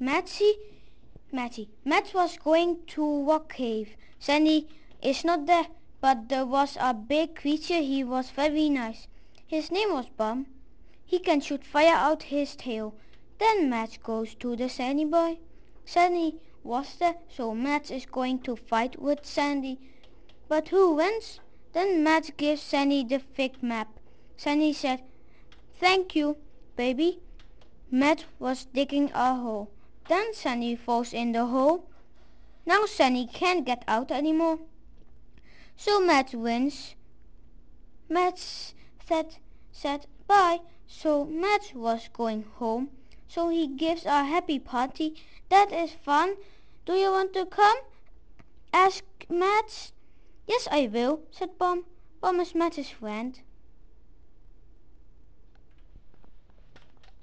Matt was going to a cave. Sandy is not there, but there was a big creature. He was very nice. His name was Bum. He can shoot fire out his tail. Then Matt goes to the Sandy boy. Sandy was there, so Matt is going to fight with Sandy. But who wins? Then Matt gives Sandy the fig map. Sandy said, "Thank you, baby." Matt was digging a hole. Then Sandy falls in the hole. Now Sandy can't get out anymore. So Matt wins. Matt said bye. So Matt was going home. So he gives a happy party. "That is fun. Do you want to come?" asked Matt. "Yes, I will," said Bum. Bum is Matt's friend.